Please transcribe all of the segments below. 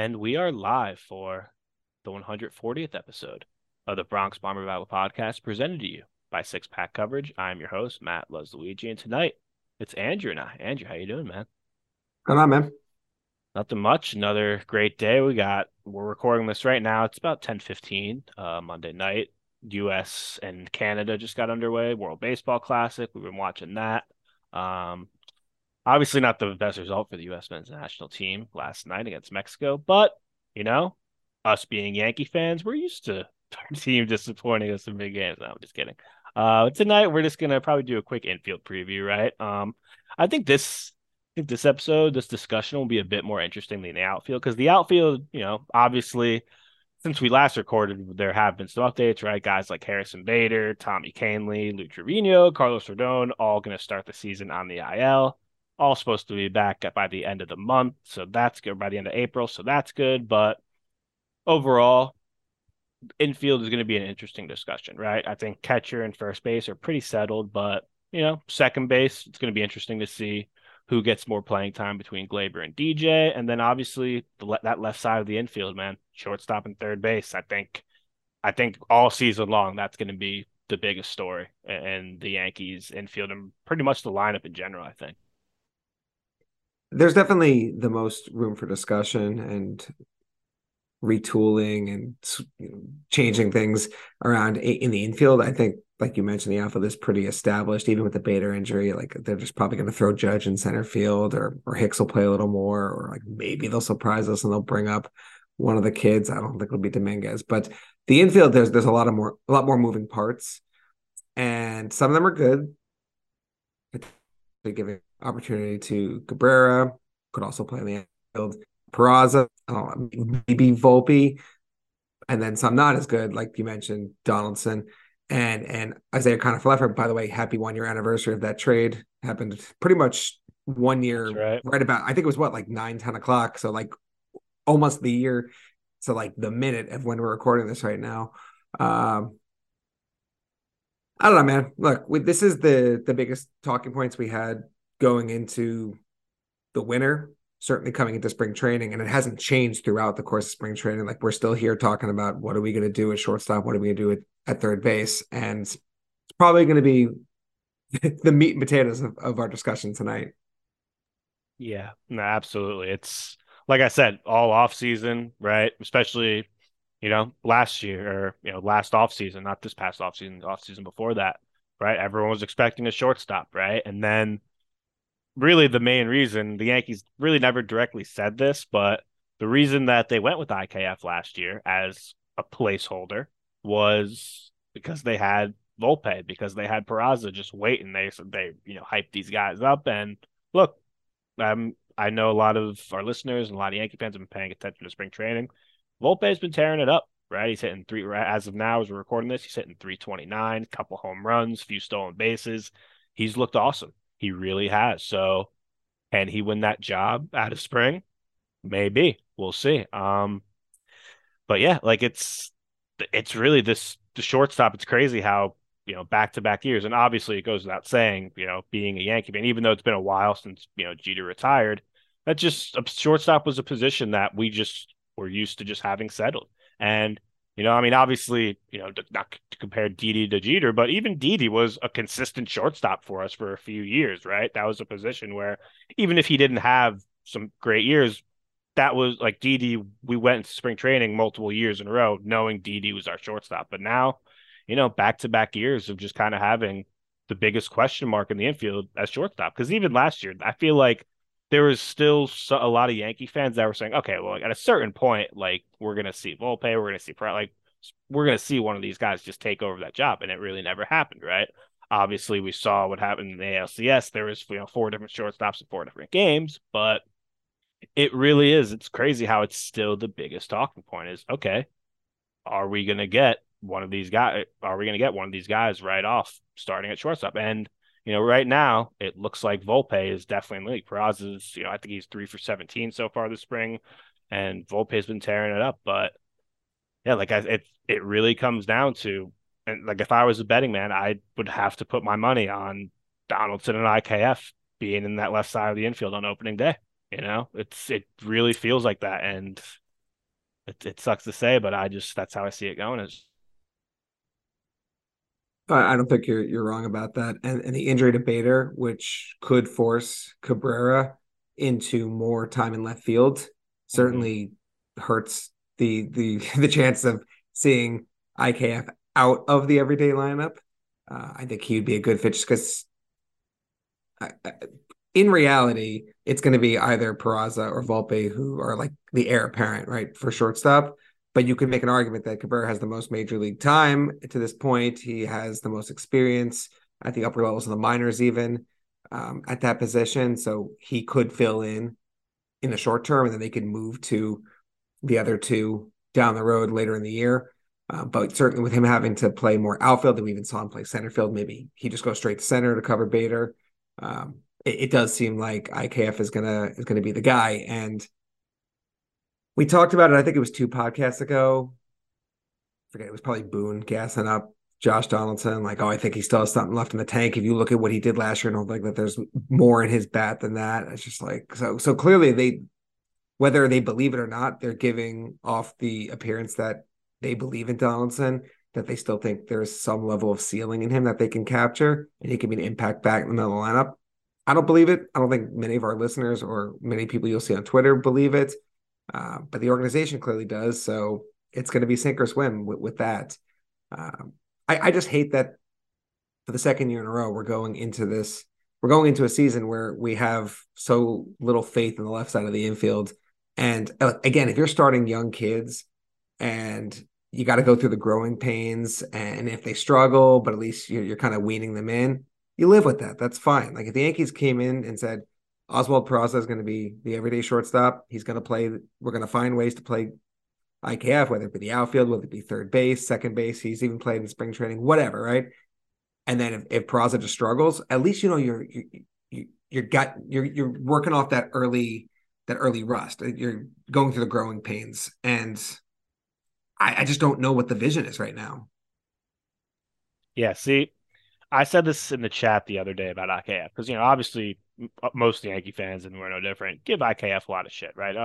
And we are live for the 140th episode of the Bronx Bomber Battle podcast presented to you by Six Pack Coverage. I'm your host, Matt Luigi, and tonight it's Andrew and I. Andrew, how you doing, man? Going on, man? Nothing much. Another great day. We're recording this right now. It's about 10:15 Monday night. US and Canada just got underway. World Baseball Classic. We've been watching that. Um, Obviously not the best result for the U.S. men's national team last night against Mexico, but you know, us being Yankee fans, we're used to our team disappointing us in big games. No, I'm just kidding. Tonight we're just gonna probably do a quick infield preview, right? I think this episode, this discussion will be a bit more interesting than the outfield because the outfield, obviously since we last recorded, there have been some updates, right? Guys like Harrison Bader, Tommy Kahnle, Lou Trevino, Carlos Rodon, all going to start the season on the IL. All supposed to be back by the end of the month, so that's good. By the end of April, so that's good. But overall, infield is going to be an interesting discussion, right? I think catcher and first base are pretty settled, but second base, it's going to be interesting to see who gets more playing time between Glaber and DJ, and then obviously that left side of the infield, man, shortstop and third base. I think all season long that's going to be the biggest story, and the Yankees infield and pretty much the lineup in general. I think. There's definitely the most room for discussion and retooling and changing things around in the infield. I think, like you mentioned, the outfield is pretty established, even with the Bader injury. Like they're just probably going to throw Judge in center field, or Hicks will play a little more, or like maybe they'll surprise us and they'll bring up one of the kids. I don't think it'll be Dominguez, but the infield there's a lot more moving parts, and some of them are good. Giving opportunity to Cabrera, could also play in the field. Peraza, maybe Volpe, and then some not as good, like you mentioned, Donaldson and Isaiah Kiner-Falefa. By the way, happy 1 year anniversary of that trade. Happened pretty much 1 year, That's right. right about, I think it was what, like 9, 10 o'clock. So like almost the year. So like the minute of when we're recording this right now. Um, I don't know, man. Look, this is the biggest talking points we had going into the winter, certainly coming into spring training, and it hasn't changed throughout the course of spring training. Like we're still here talking about what are we going to do at shortstop, what are we going to do at third base, and it's probably going to be the meat and potatoes of our discussion tonight. Yeah, no, absolutely. It's like I said, all off season, right? Especially, last year or last off season, not this past off season before that, right? Everyone was expecting a shortstop, right? And then really the main reason the Yankees really never directly said this, but the reason that they went with IKF last year as a placeholder was because they had Volpe, because they had Peraza just waiting. They hyped these guys up and look, I know a lot of our listeners and a lot of Yankee fans have been paying attention to spring training. Volpe's been tearing it up, right? He's hitting three as of now as we're recording this. He's hitting 329, couple home runs, few stolen bases. He's looked awesome. He really has. So, can he win that job out of spring? Maybe. We'll see. But yeah, like it's really the shortstop. It's crazy how back to back years, and obviously it goes without saying, being a Yankee fan, even though it's been a while since Jeter retired, that just a shortstop was a position that we just were used to just having settled. And I mean, obviously, not to compare Didi to Jeter, but even Didi was a consistent shortstop for us for a few years, right? That was a position where even if he didn't have some great years, that was like Didi. We went into spring training multiple years in a row, knowing Didi was our shortstop. But now, back to back years of just kind of having the biggest question mark in the infield as shortstop. Because even last year, I feel like there was still a lot of Yankee fans that were saying, okay, well, like, at a certain point, like we're gonna see Volpe, we're gonna see like we're gonna see one of these guys just take over that job, and it really never happened, right? Obviously, we saw what happened in the ALCS. There was four different shortstops in four different games, but it really is. It's crazy how it's still the biggest talking point is, okay, are we going to get one of these guys? Are we going to get one of these guys right off starting at shortstop? And, right now it looks like Volpe is definitely in the league. Peraza's, I think he's 3 for 17 so far this spring, and Volpe's been tearing it up. But yeah, it really comes down to, and like if I was a betting man, I would have to put my money on Donaldson and IKF being in that left side of the infield on opening day. It really feels like that. And It sucks to say, but that's how I see it going. Is I don't think you're wrong about that. And the injury to Bader, which could force Cabrera into more time in left field, Mhm. certainly hurts the the chance of seeing IKF out of the everyday lineup. I think he would be a good fit just because in reality, it's going to be either Peraza or Volpe who are like the heir apparent, right, for shortstop. But you can make an argument that Cabrera has the most major league time to this point. He has the most experience at the upper levels of the minors, even at that position. So he could fill in the short term, and then they could move to the other two down the road later in the year. But certainly with him having to play more outfield, we even saw him play center field. Maybe he just goes straight to center to cover Bader. It does seem like IKF is gonna be the guy. And we talked about it. I think it was 2 podcasts ago. I forget, it was probably Boone gassing up Josh Donaldson, like, oh, I think he still has something left in the tank. If you look at what he did last year, and don't think that there's more in his bat than that. It's just like so clearly they, whether they believe it or not, they're giving off the appearance that they believe in Donaldson, that they still think there's some level of ceiling in him that they can capture, and he can be an impact back in the middle of the lineup. I don't believe it. I don't think many of our listeners or many people you'll see on Twitter believe it, but the organization clearly does. So it's going to be sink or swim with that. Um, I just hate that for the second year in a row we're going into this. We're going into a season where we have so little faith in the left side of the infield. And again, if you're starting young kids and you got to go through the growing pains, and if they struggle, but at least you're kind of weaning them in, you live with that. That's fine. Like if the Yankees came in and said, Oswald Peraza is going to be the everyday shortstop. He's going to play. We're going to find ways to play IKF, whether it be the outfield, whether it be third base, second base. He's even played in spring training, whatever, right? And then if Peraza just struggles, at least you know you're working off that early rust. You're going through the growing pains, and I just don't know what the vision is right now. yeah. See, I said this in the chat the other day about IKF because obviously most Yankee fans, and we're no different, give IKF a lot of shit, right?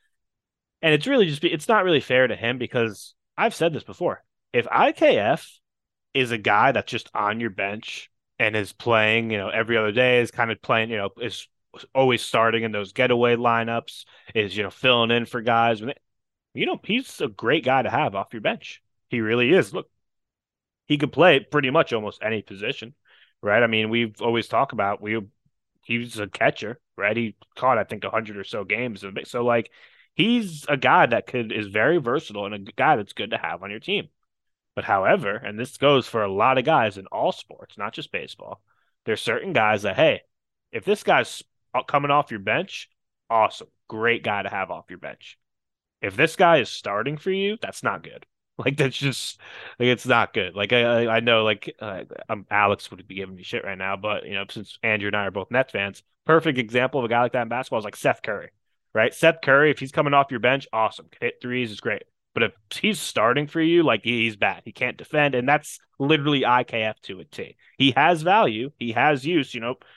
And it's really it's not really fair to him because I've said this before. If IKF is a guy that's just on your bench and is playing, every other day, is kind of playing, is always starting in those getaway lineups, is, filling in for guys. He's a great guy to have off your bench. He really is. Look, he could play pretty much almost any position, right? I mean, we've always talked about he's a catcher, right? He caught, I think, 100 or so games. So, like, he's a guy that is very versatile and a guy that's good to have on your team. But however, and this goes for a lot of guys in all sports, not just baseball, there's certain guys that, hey, if this guy's coming off your bench, awesome. Great guy to have off your bench. If this guy is starting for you, that's not good. Like that's just like it's not good. Like I know like Alex would be giving me shit right now, but since Andrew and I are both Nets fans, perfect example of a guy like that in basketball is like Seth Curry, right? Seth Curry, if he's coming off your bench, awesome, hit threes is great. But if he's starting for you, like he's bad. He can't defend, and that's literally IKF to a T. He has value, he has use.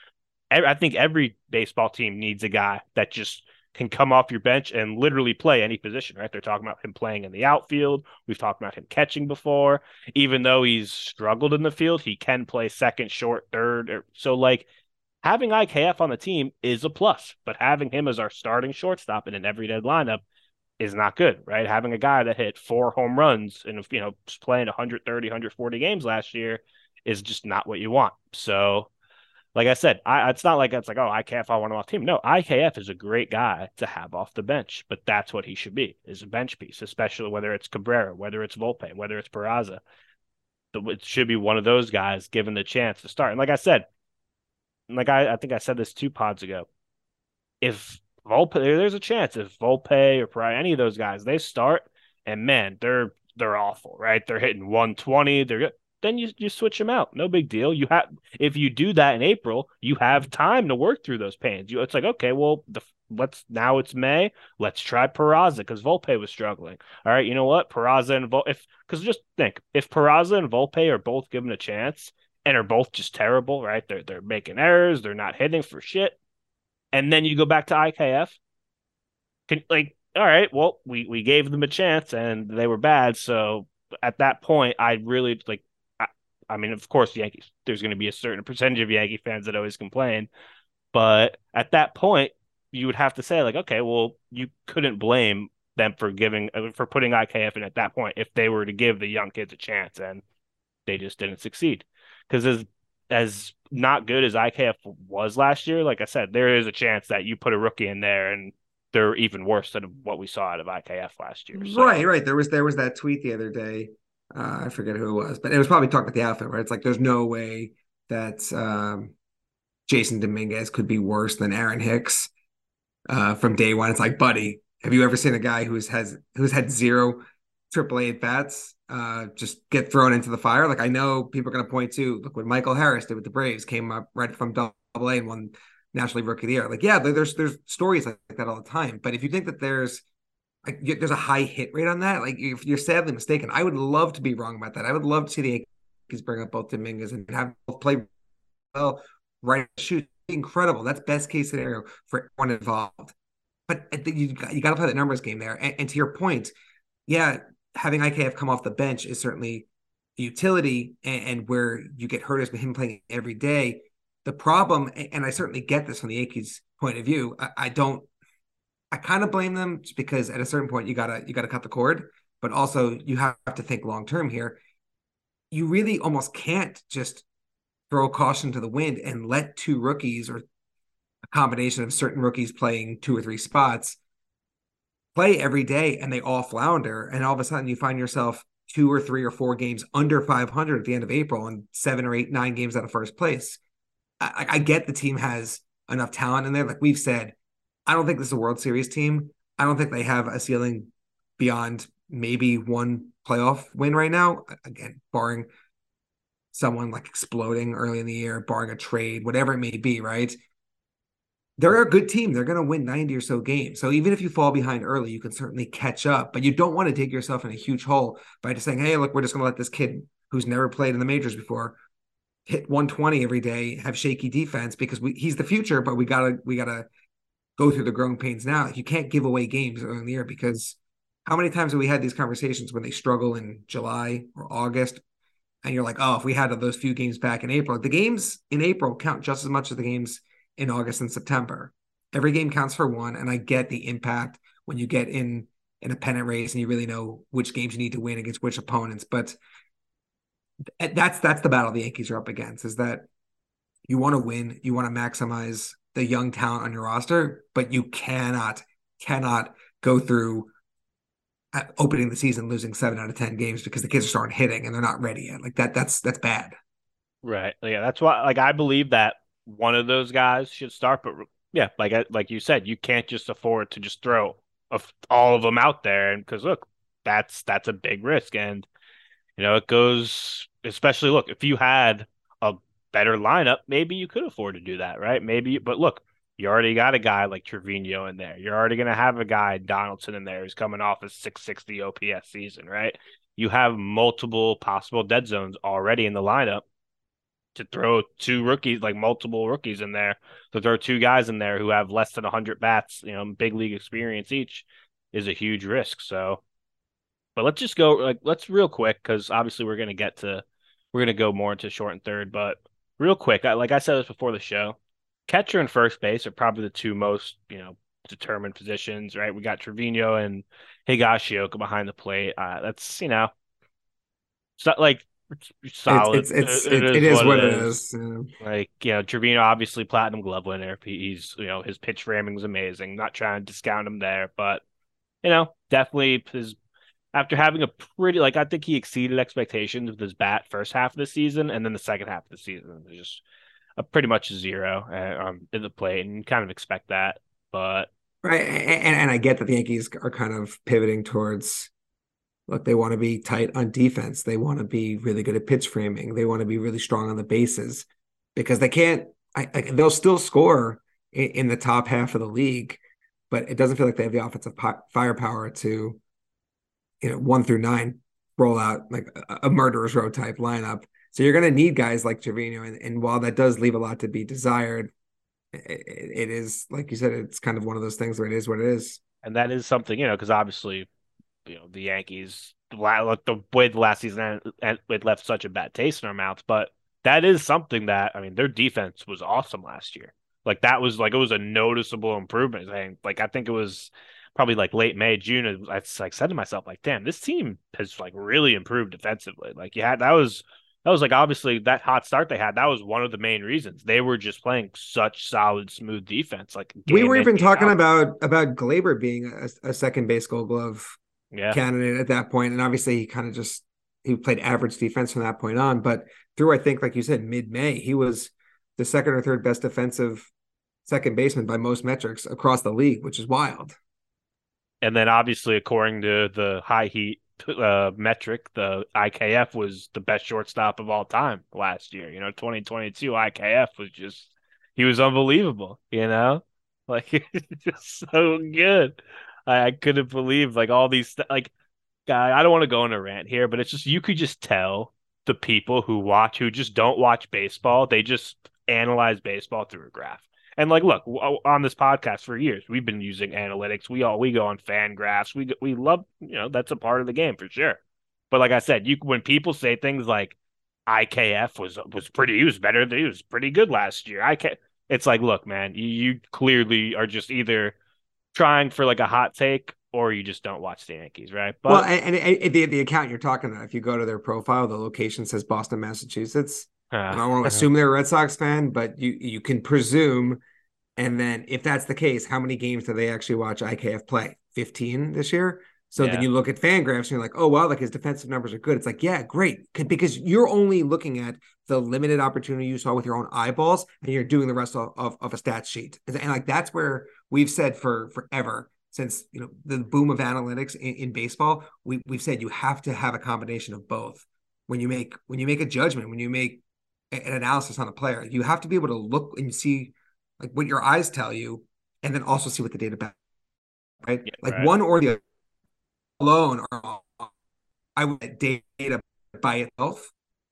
I think every baseball team needs a guy that just can come off your bench and literally play any position, right? They're talking about him playing in the outfield. We've talked about him catching before. Even though he's struggled in the field, he can play second, short, third. So, like, having IKF on the team is a plus, but having him as our starting shortstop in an everyday lineup is not good, right? Having a guy that hit 4 home runs and, playing 130, 140 games last year is just not what you want. So, like I said, it's not like it's like, oh, IKF, I want him off team. No, IKF is a great guy to have off the bench, but that's what he should be, is a bench piece, especially whether it's Cabrera, whether it's Volpe, whether it's Peraza. It should be one of those guys given the chance to start. And like I said, like I think I said this 2 pods ago, if Volpe, there's a chance if Volpe or Peraza, any of those guys, they start and man, they're awful, right? They're hitting 120, they're good. Then you switch them out. No big deal. You have if you do that in April, you have time to work through those pains. It's like, okay, well, let's now it's May. Let's try Peraza because Volpe was struggling. All right, you know what? Peraza and Volpe, because just think, if Peraza and Volpe are both given a chance and are both just terrible, right? They're making errors, they're not hitting for shit, and then you go back to IKF. all right, well, we gave them a chance and they were bad. So at that point, I really like. I, I mean, of course, Yankees. There's going to be a certain percentage of Yankee fans that always complain, but at that point, you would have to say like, okay, well, you couldn't blame them for giving for putting IKF in at that point if they were to give the young kids a chance, and they just didn't succeed. Because as not good as IKF was last year, like I said, there is a chance that you put a rookie in there and they're even worse than what we saw out of IKF last year. Right, So right. There was that tweet the other day. I forget who it was, but it was probably talking about the outfit, right? It's like there's no way that Jason Dominguez could be worse than Aaron Hicks from day one. It's like, buddy, have you ever seen a guy who's had zero AAA at bats just get thrown into the fire? Like I know people are going to point to look what Michael Harris did with the Braves, came up right from Double A and won National League Rookie of the Year. Like, yeah, there's stories like that all the time. But if you think that there's a high hit rate on that, like if you're sadly mistaken, I would love to be wrong about that. I would love to see the Yankees bring up both Dominguez and have both play well, right? Shoot, incredible. That's best case scenario for everyone involved. But I think you got to play that numbers game there. And to your point, yeah, having IKF come off the bench is certainly a utility, and where you get hurt is with him playing every day. The problem, and I certainly get this from the Yankees' point of view, I don't. I kind of blame them just because at a certain point you gotta cut the cord, but also you have to think long term here. You really almost can't just throw caution to the wind and let two rookies or a combination of certain rookies playing two or three spots play every day and they all flounder. And all of a sudden you find yourself two or three or four games under 500 at the end of April and 7 or 8, 9 games out of first place. I get the team has enough talent in there. Like we've said, I don't think this is a World Series team. I don't think they have a ceiling beyond maybe one playoff win right now. Again, barring someone like exploding early in the year, barring a trade, whatever it may be, right? They're a good team. They're going to win 90 or so games. So even if you fall behind early, you can certainly catch up. But you don't want to dig yourself in a huge hole by just saying, hey, look, we're just going to let this kid who's never played in the majors before hit 120 every day, have shaky defense because he's the future, but we gotta go through the growing pains now. You can't give away games early in the year because how many times have we had these conversations when they struggle in July or August? And you're like, oh, if we had those few games back in April, the games in April count just as much as the games in August and September. Every game counts for one. And I get the impact when you get in a pennant race and you really know which games you need to win against which opponents. But that's the battle the Yankees are up against is that you want to win, you want to maximize the young talent on your roster, but you cannot go through opening the season losing 7 out of 10 games because the kids are starting hitting and they're not ready yet. Like that's bad. right, yeah, that's why like I believe that one of those guys should start. But yeah, like you said, you can't just afford to just throw all of them out there, and because look, that's a big risk. And it goes, especially look, if you had a better lineup, maybe you could afford to do that, right? Maybe, but look, you already got a guy like Trevino in there. You're already going to have a guy, Donaldson, in there who's coming off a 660 OPS season, right? You have multiple possible dead zones already in the lineup to throw two rookies, like multiple rookies in there, to throw two guys in there who have less than 100 bats, big league experience each is a huge risk. So, but let's just go let's real quick because obviously we're gonna go more into short and third, but real quick, like I said this before the show, catcher and first base are probably the two most determined positions, right? We got Trevino and Higashioka behind the plate. That's it's not like it's It's solid. it's it's It it is is what it what it is. is. Like, Trevino obviously platinum glove winner. He's his pitch framing is amazing. Not trying to discount him there, but definitely his after having a pretty I think he exceeded expectations with his bat first half of the season, and then the second half of the season was just a pretty much a zero in the plate, and you kind of expect that. But Right. And I get that the Yankees are kind of pivoting towards look, they want to be tight on defense. They want to be really good at pitch framing. They want to be really strong on the bases because they can't, they'll still score in the top half of the league, but it doesn't feel like they have the offensive firepower to, 1 through 9 roll out like a murderer's row type lineup. So you're going to need guys like Trevino. And while that does leave a lot to be desired, it is, like you said, it's kind of one of those things where it is what it is. And that is something, because obviously, the Yankees, the way the last season and it left such a bad taste in our mouths. But that is something that, I mean, their defense was awesome last year. Like that was like it was a noticeable improvement. And like I think it was probably like late May, June. I like said to myself, like, damn, this team has like really improved defensively. Like you had that was like obviously that hot start they had. That was one of the main reasons they were just playing such solid, smooth defense, like We were game in, even game talking out. about Glaber being a second base Gold Glove Yeah. candidate at that point, and obviously he kind of just he played average defense from that point on. But through I think, like you said, mid-May, he was the second or third best defensive second baseman by most metrics across the league, which is wild. And then obviously, according to the high heat metric, the IKF was the best shortstop of all time last year. 2022 IKF was just he was unbelievable. Like just so good. I couldn't believe like all these like guy. I don't want to go on a rant here, but it's just you could just tell the people who just don't watch baseball, they just analyze baseball through a graph. And like, look, on this podcast for years, we've been using analytics. We go on fan graphs. We love, that's a part of the game for sure. But like I said, when people say things like IKF was pretty, he was better than he was pretty good last year. It's like, look, man, you clearly are just either trying for like a hot take or you just don't watch the Yankees, right? Well, But and the account you're talking about, if you go to their profile, the location says Boston, Massachusetts. I don't want to assume they're a Red Sox fan, but you can presume. And then if that's the case, how many games do they actually watch IKF play? 15 this year. So then yeah, you look at Fangraphs and you're like, oh wow, like his defensive numbers are good. It's like, yeah, great, because you're only looking at the limited opportunity you saw with your own eyeballs, and you're doing the rest of a stat sheet. And like that's where we've said for forever, since the boom of analytics in baseball, we've said you have to have a combination of both. When you make a judgment, when you make an analysis on a player, you have to be able to look and see like what your eyes tell you, and then also see what the data back, right? yeah, Like right. one or the other alone, or I would data by itself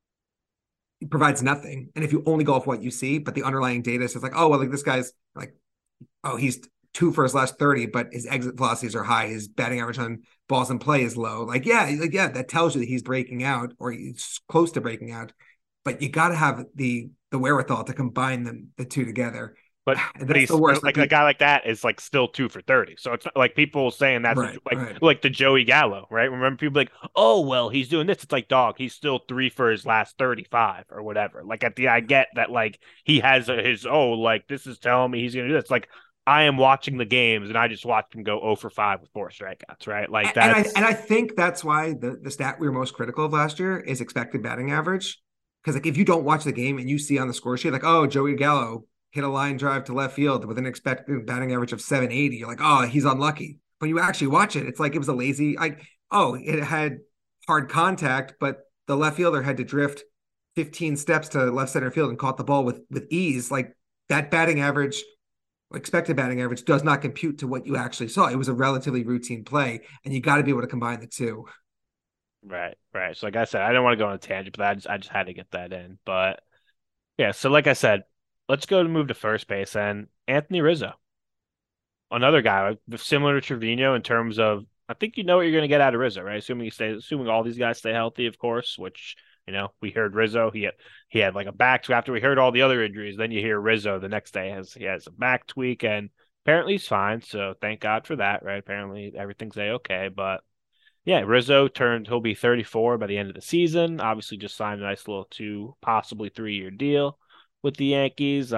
provides nothing. And if you only go off what you see, but the underlying data says like, oh well, like this guy's like, oh he's two for his last 30, but his exit velocities are high, his batting average on balls in play is low. Like yeah, that tells you that he's breaking out or he's close to breaking out. But you got to have the wherewithal to combine the two together. But And but that's the he's worst. like a guy like that is like still 2 for 30. So it's not like people saying that's Right, like right. like the Joey Gallo, right? Remember people like, oh well, he's doing this. It's like dog, he's still 3 for his last 35 or whatever. Like I get that like he has his like this is telling me he's gonna do this. Like I am watching the games and I just watched him go 0 for 5 with 4 strikeouts, right? Like And I think that's why the stat we were most critical of last year is expected batting average. Because like if you don't watch the game and you see on the score sheet like, oh, Joey Gallo hit a line drive to left field with an expected batting average of 780, you're like, oh, he's unlucky. When you actually watch it, it's like it was a lazy like, oh, it had hard contact, but the left fielder had to drift 15 steps to left center field and caught the ball with ease. Like that batting average, expected batting average, does not compute to what you actually saw. It was a relatively routine play, and you got to be able to combine the two. right, right. So like I said, I don't want to go on a tangent, but I just had to get that in. But yeah, so like I said, let's go to move to first base and Anthony Rizzo. Another guy similar to Trevino in terms of I think you know what you're going to get out of Rizzo, right? Assuming all these guys stay healthy, of course. Which we heard Rizzo he had like a back tweak after we heard all the other injuries. Then you hear Rizzo the next day he has a back tweak and apparently he's fine. So thank God for that, right? Apparently everything's okay. But yeah, he'll be 34 by the end of the season. Obviously, just signed a nice little possibly 3 year deal with the Yankees.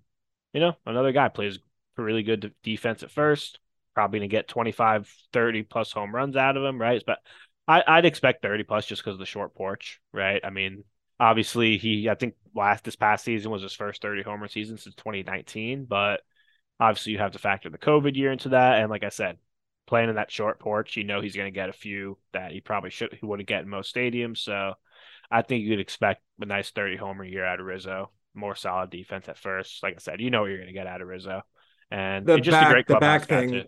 Another guy plays really good defense at first. Probably gonna get 25, 30 plus home runs out of him, right? But I'd expect 30 plus just because of the short porch, right? I mean, obviously I think this past season was his first 30 homer season since 2019, but obviously you have to factor the COVID year into that. And like I said, playing in that short porch, he's gonna get a few that he wouldn't get in most stadiums. So I think you could expect a nice 30 homer year out of Rizzo. More solid defense at first. Like I said, you know what you're going to get out of Rizzo, and The it's just a great back clubhouse guy too. thing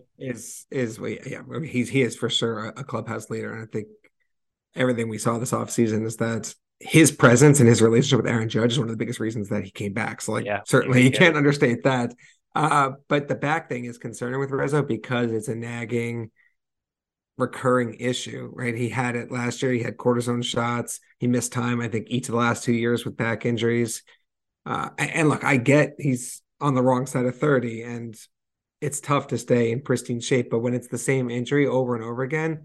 is well, yeah. I mean, he is for sure a clubhouse leader, and I think everything we saw this offseason is that his presence and his relationship with Aaron Judge is one of the biggest reasons that he came back. So like Yeah, certainly no you kidding. can't understate that. But the back thing is concerning with Rizzo because it's a nagging, recurring issue, right? He had it last year. He had cortisone shots. He missed time, I think, each of the last 2 years with back injuries. And look, I get he's on the wrong side of 30 and it's tough to stay in pristine shape, but when it's the same injury over and over again,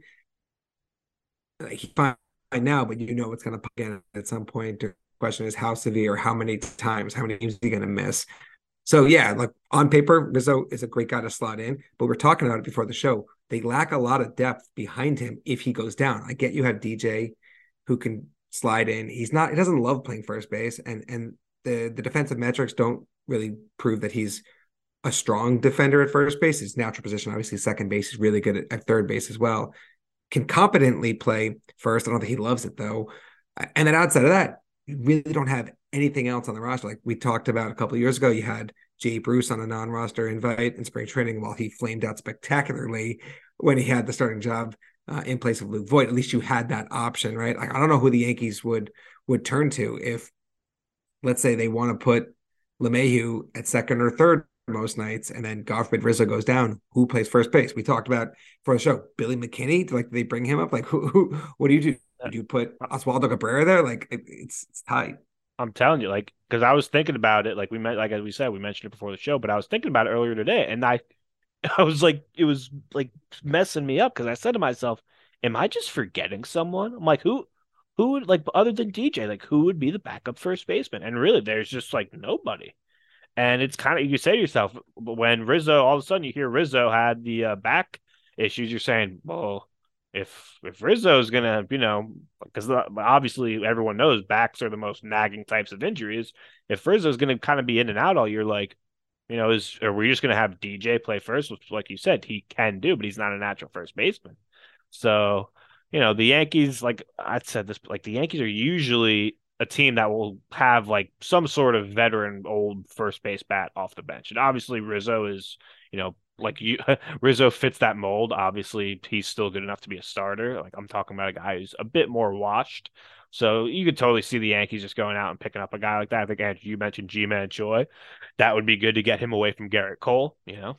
he's fine now, but you know it's going to again at some point. The question is how severe, how many times, how many games is he going to miss? So yeah, like on paper, Rizzo is a great guy to slot in, but we're talking about it before the show. They lack a lot of depth behind him if he goes down. I get you have DJ who can slide in. He doesn't love playing first base, and the defensive metrics don't really prove that he's a strong defender at first base. His natural position, obviously, second base. He's really good at third base as well. Can competently play first. I don't think he loves it though. And then outside of that, you really don't have anything else on the roster. Like we talked about a couple of years ago, you had Jay Bruce on a non-roster invite in spring training while he flamed out spectacularly when he had the starting job in place of Luke Voit. At least you had that option, right? Like I don't know who the Yankees would turn to if, let's say, they want to put LeMahieu at second or third most nights, and then God forbid Rizzo goes down. Who plays first base? We talked about for the show Billy McKinney. Like they bring him up. Like who what do you do? Do you put Oswaldo Cabrera there? Like it's tight. I'm telling you, like, because I was thinking about it, like we met, like as we said, we mentioned it before the show, but I was thinking about it earlier today, and I was like, it was like messing me up because I said to myself, "Am I just forgetting someone?" I'm like, who would like other than DJ, like who would be the backup first baseman? And really, there's just like nobody. And it's kind of you say to yourself, when Rizzo, all of a sudden you hear Rizzo had the back issues, you're saying, well, if Rizzo's gonna, because obviously everyone knows backs are the most nagging types of injuries. If Rizzo's gonna kind of be in and out all year, like, are we just gonna have DJ play first, which, like you said, he can do, but he's not a natural first baseman. So, the Yankees, like I said this, like the Yankees are usually a team that will have like some sort of veteran old first base bat off the bench. And obviously Rizzo is, like you Rizzo fits that mold. Obviously, he's still good enough to be a starter. Like I'm talking about a guy who's a bit more washed. So you could totally see the Yankees just going out and picking up a guy like that. I think Andrew, you mentioned G-Man Choi. That would be good to get him away from Garrett Cole.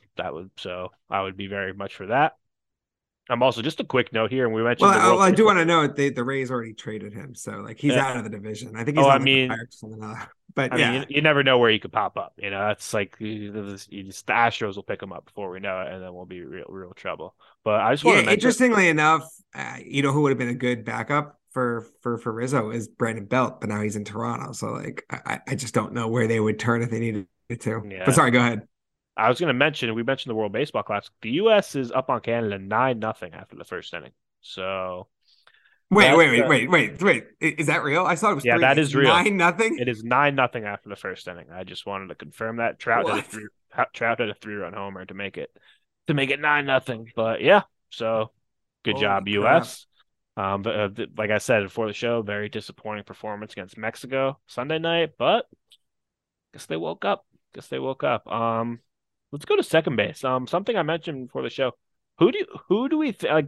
I would be very much for that. I'm also just a quick note here, and we Well, mentioned the World I do Baseball. want to know the Rays already traded him, so like he's Uh, out of the division. I think he's oh, I on like the mean, Pirates or something. But I mean, yeah, you never know where he could pop up. That's like the Astros will pick him up before we know it, and then we'll be real trouble. But I just want yeah. to mention, Interestingly enough, you know who would have been a good backup for Rizzo is Brandon Belt, but now he's in Toronto. So like I just don't know where they would turn if they needed to. But yeah, sorry, go ahead. I was going to mention we mentioned the World Baseball Classic. The U.S. is up on Canada 9-0 after the first inning. So Wait, that wait, wait, wait, wait, wait. Is that real? I thought it was yeah, three. that It's is real. 9-0. It is 9-0 after the first inning. I just wanted to confirm that What? Trout had a 3-run homer to make it 9-0. But yeah, so good Holy job, crap. U.S. But like I said before the show, very disappointing performance against Mexico Sunday night. But guess they woke up. Guess they woke up. Let's go to second base. Something I mentioned before the show. Who do we like?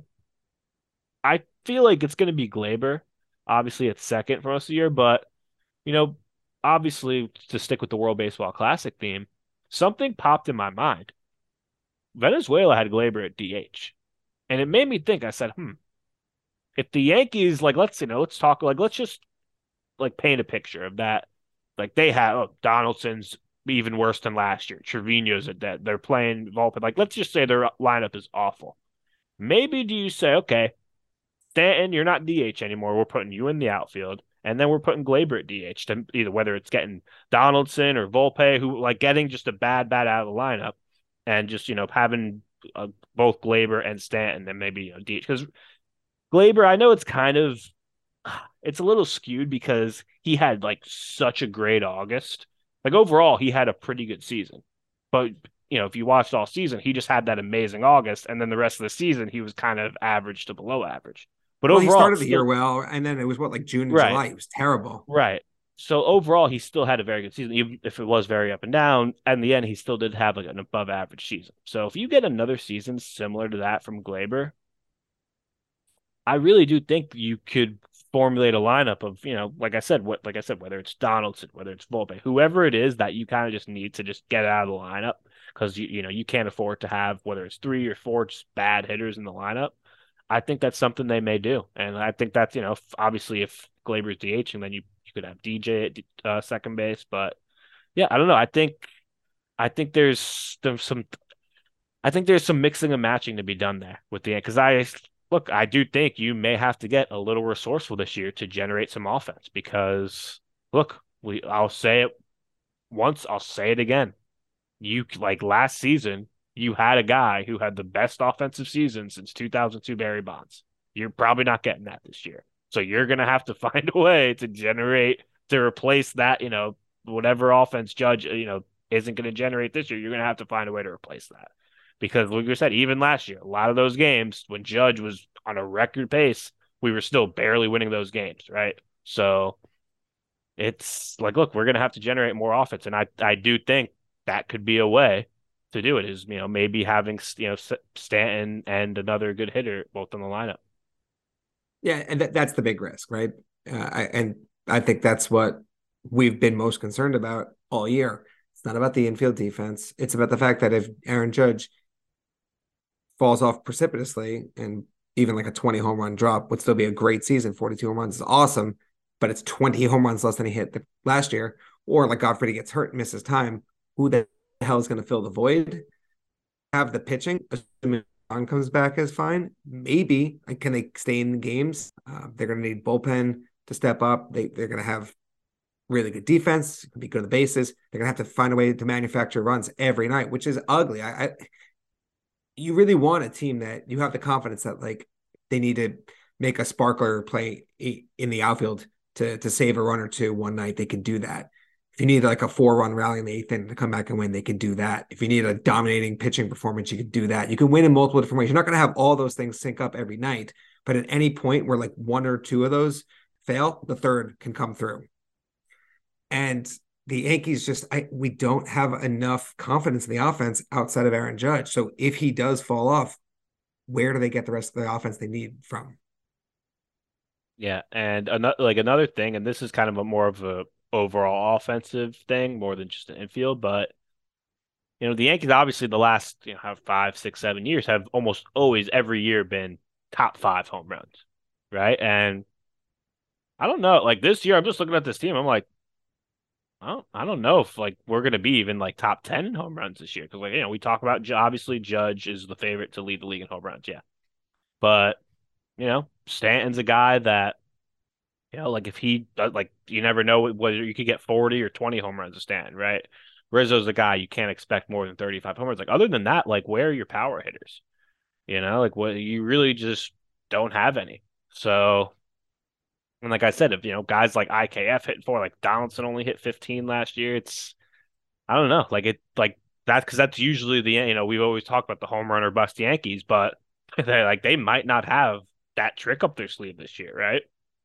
I feel like it's going to be Glaber. Obviously, it's second for most of the year, but you know, obviously to stick with the World Baseball Classic theme, something popped in my mind. Venezuela had Glaber at DH, and it made me think. I said, if the Yankees like, let's talk like let's just like paint a picture of that. Like they have Donaldson's even worse than last year. Trevino's at that. They're playing Volpe. Like let's just say their lineup is awful. Maybe do you say, okay, Stanton, you're not DH anymore. We're putting you in the outfield. And then we're putting Glaber at DH to either whether it's getting Donaldson or Volpe, who like getting just a bad bat out of the lineup and just, having both Glaber and Stanton, then maybe, DH. Because Glaber, I know it's a little skewed because he had like such a great August. Like overall, he had a pretty good season. But, if you watched all season, he just had that amazing August. And then the rest of the season, he was kind of average to below average. But Well, he overall, started it's the year still well, and then it was what like June and right, July. It was terrible. right. So overall, he still had a very good season, even if it was very up and down. In the end, he still did have like an above average season. So if you get another season similar to that from Glaber, I really do think you could formulate a lineup of, like I said, whether it's Donaldson, whether it's Volpe, whoever it is that you kind of just need to just get out of the lineup because you can't afford to have whether it's three or four just bad hitters in the lineup. I think that's something they may do, and I think that's obviously if Glaber's DHing, then you could have DJ at second base, but yeah, I don't know. I think there's some mixing and matching to be done there with the because I do think you may have to get a little resourceful this year to generate some offense because look, I'll say it once, I'll say it again. You like last season, you had a guy who had the best offensive season since 2002 Barry Bonds. You're probably not getting that this year. So you're going to have to find a way to replace that, whatever offense Judge, isn't going to generate this year. You're going to have to find a way to replace that. Because like you said, even last year, a lot of those games when Judge was on a record pace, we were still barely winning those games, right? So it's like, look, we're going to have to generate more offense. And I do think that could be a way to do it is, maybe having, Stanton and another good hitter both in the lineup. Yeah, and that's the big risk, right? I think that's what we've been most concerned about all year. It's not about the infield defense. It's about the fact that if Aaron Judge falls off precipitously and even like a 20 home run drop would still be a great season. 42 home runs is awesome, but it's 20 home runs less than he hit last year. Or like God forbid he gets hurt and misses time. Who the hell is going to fill the void? Have the pitching, assuming Ron comes back is fine. Maybe can they stay in the games? They're going to need bullpen to step up. They're going to have really good defense, be good at the bases. They're going to have to find a way to manufacture runs every night, which is ugly. You really want a team that you have the confidence that like they need to make a sparkler play in the outfield to save a run or two one night. They can do that. If you need like a 4-run rally in the eighth inning to come back and win, they can do that. If you need a dominating pitching performance, you can do that. You can win in multiple different ways. You're not going to have all those things sync up every night, but at any point where like one or two of those fail, the third can come through. And the Yankees we don't have enough confidence in the offense outside of Aaron Judge. So if he does fall off, where do they get the rest of the offense they need from? Yeah, and another thing, and this is kind of a more of a overall offensive thing more than just an infield, but the Yankees obviously the last have 5, 6, 7 years have almost always every year been top 5 home runs, right? And I don't know, like this year I'm just looking at this team, I'm like, I don't know if like we're gonna be even like top 10 in home runs this year because like we talk about obviously Judge is the favorite to lead the league in home runs, yeah, but Stanton's a guy that like if he does, like you never know whether you could get 40 or 20 home runs to Stanton, right? Rizzo's a guy you can't expect more than 35 home runs. Like other than that, like where are your power hitters? Like what you really just don't have any. So, and like I said, if guys like IKF hit for like Donaldson only hit 15 last year, it's I don't know, like it like that because that's usually we've always talked about the home run or bust Yankees, but they might not have that trick up their sleeve this year, right?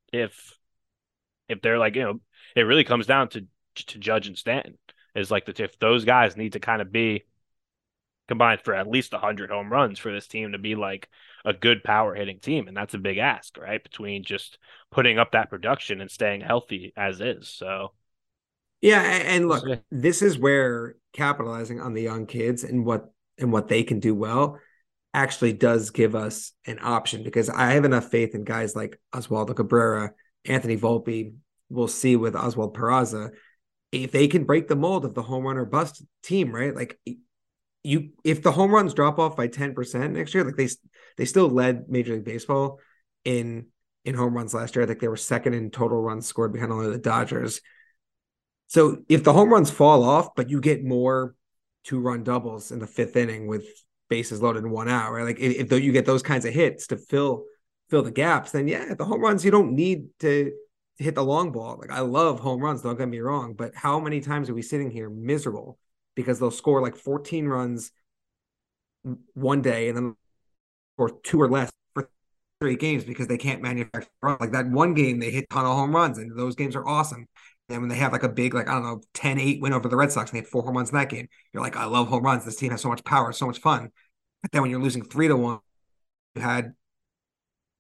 If they're like it really comes down to Judge and Stanton is like if those guys need to kind of be combined for at least 100 home runs for this team to be like a good power hitting team, and that's a big ask, right? Between just putting up that production and staying healthy as is. So yeah, and look, this is where capitalizing on the young kids and what they can do well actually does give us an option because I have enough faith in guys like Oswaldo Cabrera, Anthony Volpe. We'll see with Oswald Peraza if they can break the mold of the home run or bust team, right? Like if the home runs drop off by 10% next year, like they still led Major League Baseball in home runs last year. I think they were second in total runs scored behind only the Dodgers. So if the home runs fall off, but you get more 2-run doubles in the 5th inning with bases loaded and 1 out, right? Like if you get those kinds of hits to fill the gaps, then yeah, the home runs you don't need to hit the long ball. Like I love home runs, don't get me wrong, but how many times are we sitting here miserable because they'll score like 14 runs one day and then or 2 or less for 3 games because they can't manufacture runs. Like that one game they hit a ton of home runs and those games are awesome. And when they have like a big, like, I don't know, 10-8 win over the Red Sox and they had 4 home runs in that game, you're like, I love home runs. This team has so much power, so much fun. But then when you're losing 3-1, you had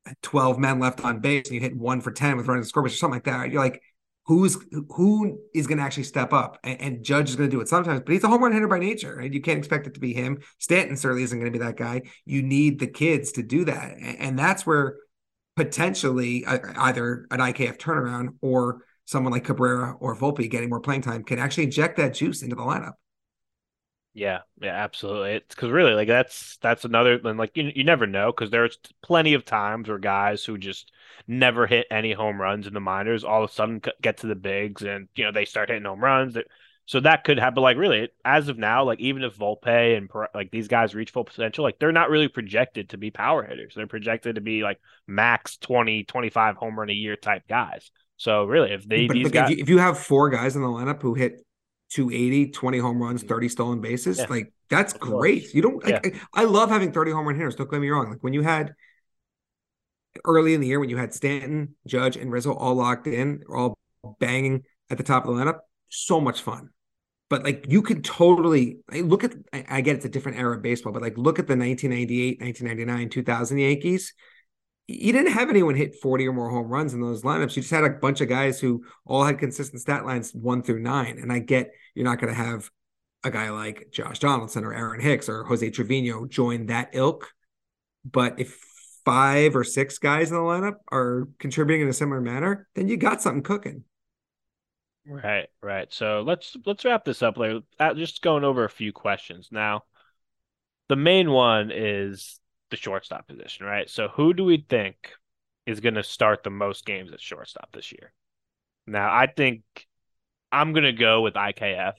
12 men left on base and you hit 1 for 10 with running the scoreboard or something like that, you're like, who is going to actually step up? And Judge is going to do it sometimes, but he's a home run hitter by nature, and you can't expect it to be him. Stanton certainly isn't going to be that guy. You need the kids to do that, and that's where potentially either an IKF turnaround or someone like Cabrera or Volpe getting more playing time can actually inject that juice into the lineup. Yeah, yeah, absolutely. It's because really, like that's another, and like you never know because there's plenty of times where guys who just never hit any home runs in the minors all of a sudden get to the bigs and they start hitting home runs. So that could happen. Like really, as of now, like even if Volpe and like these guys reach full potential, like they're not really projected to be power hitters. They're projected to be like max 20, 25 home run a year type guys. So really, if they But these look, guys, if you have four guys in the lineup who hit 280, 20 home runs, 30 stolen bases, yeah, like that's of course, great. You don't yeah, like I love having 30 home run hitters. Don't get me wrong. Like when you had early in the year when you had Stanton, Judge, and Rizzo all locked in, all banging at the top of the lineup, so much fun. But like you could totally look at, I get it's a different era of baseball, but like look at the 1998, 1999, 2000 Yankees. You didn't have anyone hit 40 or more home runs in those lineups. You just had a bunch of guys who all had consistent stat lines 1 through 9. And I get you're not going to have a guy like Josh Donaldson or Aaron Hicks or Jose Trevino join that ilk. But if 5 or 6 guys in the lineup are contributing in a similar manner, then you got something cooking. right, right. So let's wrap this up. Like just going over a few questions now. The main one is the shortstop position, right? So who do we think is going to start the most games at shortstop this year? Now, I think I'm going to go with IKF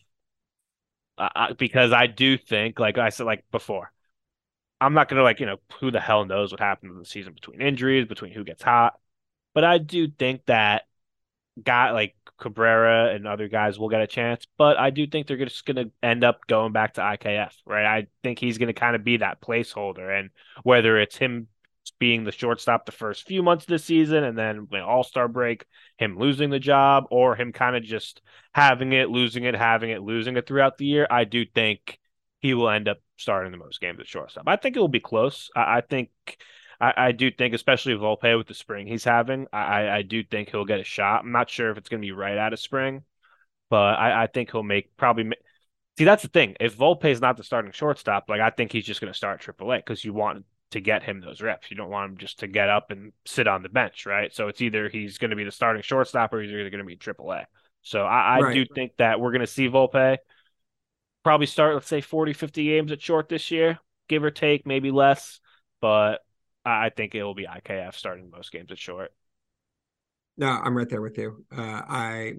because I do think, like I said, like before, I'm not going to who the hell knows what happened in the season between injuries, between who gets hot. But I do think that guy like Cabrera and other guys will get a chance, but I do think they're just going to end up going back to IKF, right? I think he's going to kind of be that placeholder, and whether it's him being the shortstop the first few months of the season and then when All-Star break, him losing the job, or him kind of just having it, losing it, having it, losing it throughout the year, I do think he will end up starting the most games at shortstop. I think it will be close. I think I do think, especially Volpe with the spring he's having, I do think he'll get a shot. I'm not sure if it's going to be right out of spring, but I think he'll see, that's the thing. If Volpe is not the starting shortstop, like I think he's just going to start AAA because you want to get him those reps. You don't want him just to get up and sit on the bench, right? So it's either he's going to be the starting shortstop or he's either going to be AAA. So I Right. do think that we're going to see Volpe probably start, let's say 40, 50 games at short this year, give or take, maybe less. But I think it will be IKF starting most games at short. No, I'm right there with you. I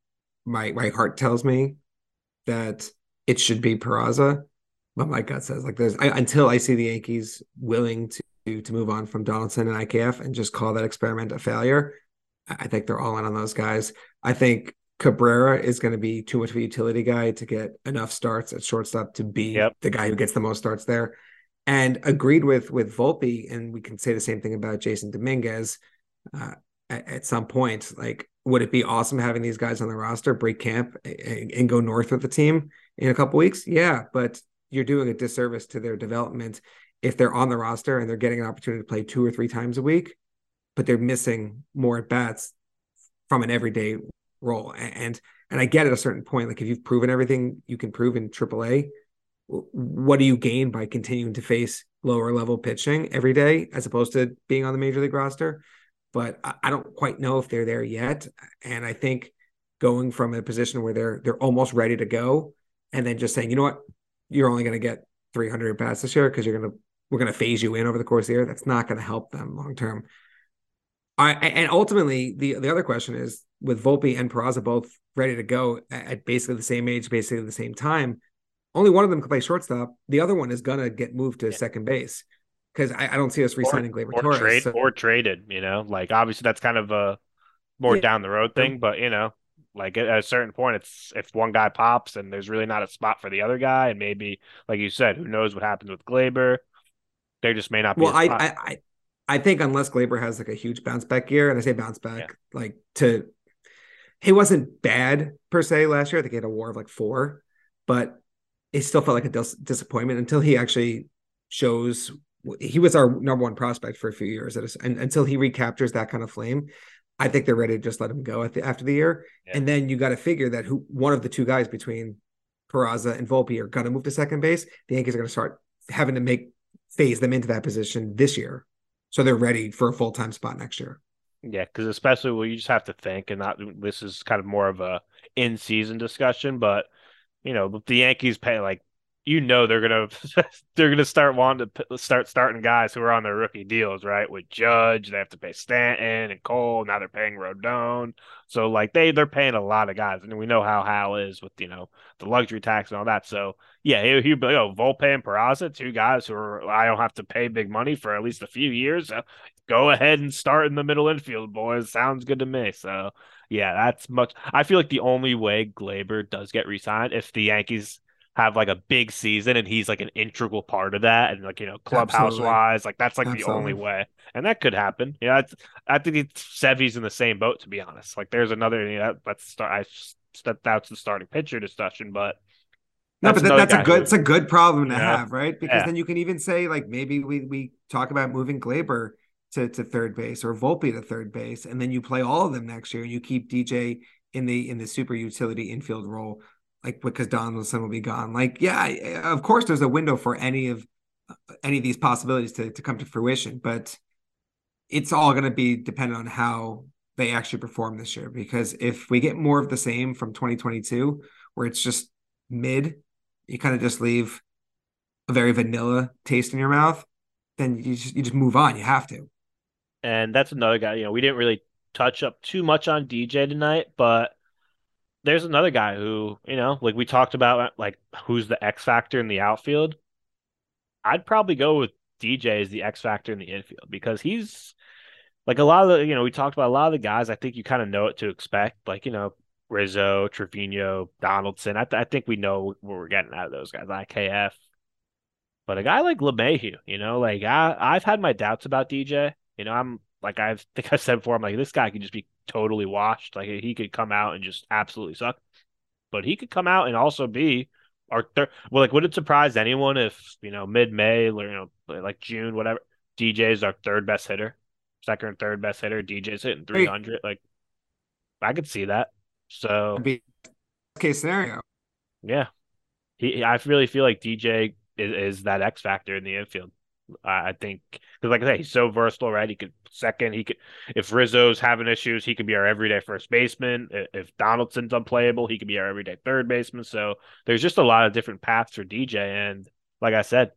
my heart tells me that it should be Peraza, but my gut says like until I see the Yankees willing to move on from Donaldson and IKF and just call that experiment a failure. I think they're all in on those guys. I think Cabrera is going to be too much of a utility guy to get enough starts at shortstop to be Yep. the guy who gets the most starts there. And agreed with Volpe, and we can say the same thing about Jason Dominguez. Uh, at some point, like, would it be awesome having these guys on the roster break camp and go north with the team in a couple weeks? Yeah, but you're doing a disservice to their development if they're on the roster and they're getting an opportunity to play 2 or 3 times a week, but they're missing more at bats from an everyday role. And I get at a certain point, like if you've proven everything you can prove in AAA, what do you gain by continuing to face lower level pitching every day as opposed to being on the major league roster? But I don't quite know if they're there yet. And I think going from a position where they're almost ready to go and then just saying, you know what, you're only going to get 300 bats this year because we're going to phase you in over the course of the year. That's not going to help them long term. And ultimately, the other question is with Volpe and Peraza both ready to go at basically the same age, basically the same time. Only one of them can play shortstop. The other one is gonna get moved to Yeah. second base because I don't see us Or re-signing Gleyber or Torres. trade So or traded, like obviously that's kind of a more yeah, down the road true. thing, but like at a certain point, it's if one guy pops and there's really not a spot for the other guy, and maybe like you said, who knows what happens with Glaber? There just may not be Well, a spot. I think unless Gleyber has like a huge bounce back year, and I say bounce Yeah, back like to he wasn't bad per se last year. I think he had a WAR of like 4, but it still felt like a disappointment until he actually shows he was our number one prospect for a few years, and until he recaptures that kind of flame, I think they're ready to just let him go after the year. Yeah. And then you got to figure that one of the two guys between Peraza and Volpe are going to move to second base. The Yankees are going to start having to phase them into that position this year, so they're ready for a full-time spot next year. Yeah, because especially you just have to think, and not this is kind of more of a in-season discussion, but the Yankees pay like they're gonna they're gonna start wanting to start starting guys who are on their rookie deals, right? With Judge, they have to pay Stanton and Cole. Now they're paying Rodon, so like they're paying a lot of guys, and we know how Hal is with the luxury tax and all that. So yeah, he'd be Volpe and Peraza, two guys who I don't have to pay big money for at least a few years. So go ahead and start in the middle infield, boys. Sounds good to me. So yeah, that's much. I feel like the only way Glaber does get re-signed if the Yankees have like a big season and he's like an integral part of that, and like clubhouse Absolutely. wise, like that's like the only Absolutely. way, and that could happen. I think Sevy's in the same boat, to be honest. Like there's another, let's start. I stepped out to the starting pitcher discussion, but No, that's but another that's a guy good who it's a good problem you to know, have, right? Because yeah, then you can even say like maybe we talk about moving Glaber to third base or Volpe to third base, and then you play all of them next year and you keep DJ in the super utility infield role, like because Donaldson will be gone. Like, yeah, of course there's a window for any of these possibilities to come to fruition, but it's all going to be dependent on how they actually perform this year. Because if we get more of the same from 2022, where it's just mid, you kind of just leave a very vanilla taste in your mouth, then you just move on. You have to. and that's another guy. We didn't really touch up too much on DJ tonight, but there's another guy who like we talked about, like who's the X factor in the outfield. I'd probably go with DJ as the X factor in the infield because he's like a lot of we talked about a lot of the guys. I think you kind of know what to expect. Like, Rizzo, Trevino, Donaldson. I think we know what we're getting out of those guys, IKF. But a guy like LeMahieu, like I've had my doubts about DJ. I'm like, I think I said before, I'm like, this guy could just be totally washed. Like, he could come out and just absolutely suck. But he could come out and also be our third. Well, like, would it surprise anyone if mid-May or like June, whatever, DJ is our third best hitter, second and third best hitter. DJ's hitting Hey, 300. Like, I could see that. So that'd be case scenario. yeah, I really feel like DJ is that X factor in the infield. I think because, like I say, he's so versatile, right? He could second. He could, if Rizzo's having issues, he could be our everyday first baseman. If Donaldson's unplayable, he could be our everyday third baseman. So there's just a lot of different paths for DJ, and like I said,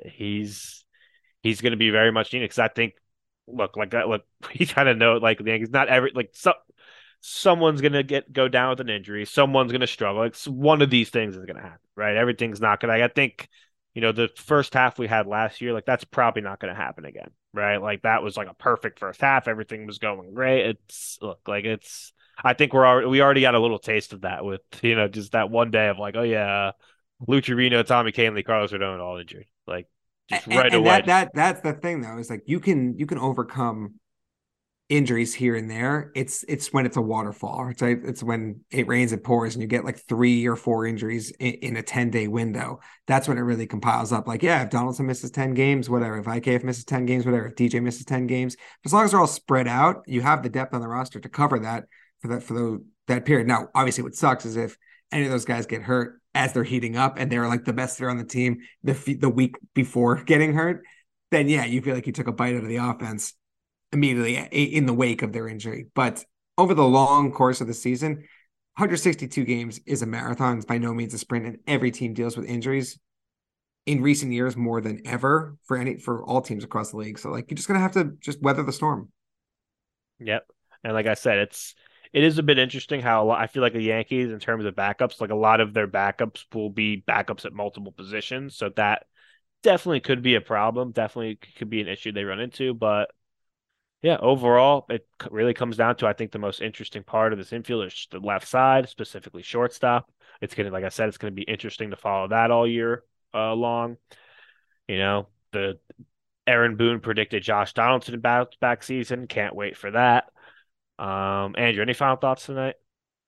he's going to be very much needed because I think, look, like that, look, we kind of know, like the Yankees, not every like someone's gonna go down with an injury. Someone's gonna struggle. It's one of these things is gonna happen, right? Everything's not gonna. I think, the first half we had last year, like that's probably not gonna happen again, right? Like that was like a perfect first half. Everything was going great. It's. I think we already got a little taste of that with just that one day of like, oh yeah, Lou Trivino, Tommy Kahnle, Carlos Rodon all injured, like just right And away. that's the thing though, is like you can overcome injuries here and there. It's when it's a waterfall. It's when it rains, it pours, and you get like 3 or 4 injuries in a 10-day window. That's when it really compiles up. Like, yeah, if Donaldson misses 10 games, whatever. If IKF misses 10 games, whatever. If DJ misses 10 games, as long as they're all spread out, you have the depth on the roster to cover that that period. Now, obviously, what sucks is if any of those guys get hurt as they're heating up and they're like the best hitter on the team the week before getting hurt, then yeah, you feel like you took a bite out of the offense immediately in the wake of their injury. But over the long course of the season, 162 games is a marathon. It's by no means a sprint, and every team deals with injuries in recent years more than ever for all teams across the league. So like you're just gonna have to just weather the storm. Yep. And like I said, it is a bit interesting how I feel like the Yankees, in terms of backups, like a lot of their backups will be backups at multiple positions. So that definitely could be a problem. Definitely could be an issue they run into. But yeah, overall, it really comes down to, I think, the most interesting part of this infield is the left side, specifically shortstop. It's gonna, like I said, it's gonna be interesting to follow that all year long. The Aaron Boone predicted Josh Donaldson bounce back season. Can't wait for that. Andrew, any final thoughts tonight?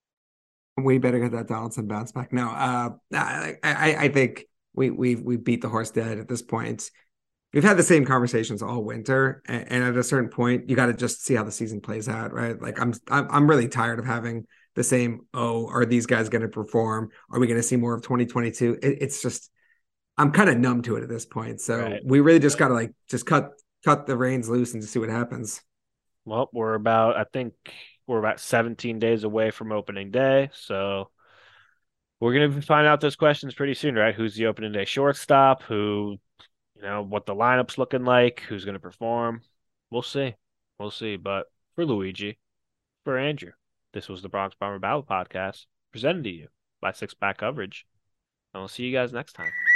We better get that Donaldson bounce back. No, I think we beat the horse dead at this point. we've had the same conversations all winter, and at a certain point, you got to just see how the season plays out, right? Like I'm really tired of having the same. Oh, are these guys going to perform? Are we going to see more of 2022? It's just I'm kind of numb to it at this point. So Right. we really just got to like just cut the reins loose and just see what happens. Well, I think we're about 17 days away from opening day. So we're going to find out those questions pretty soon, right? Who's the opening day shortstop? What the lineup's looking like? Who's going to perform? We'll see. We'll see. But for Luigi, for Andrew, this was the Bronx Bomber Battle Podcast presented to you by Six Pack Coverage. And we'll see you guys next time.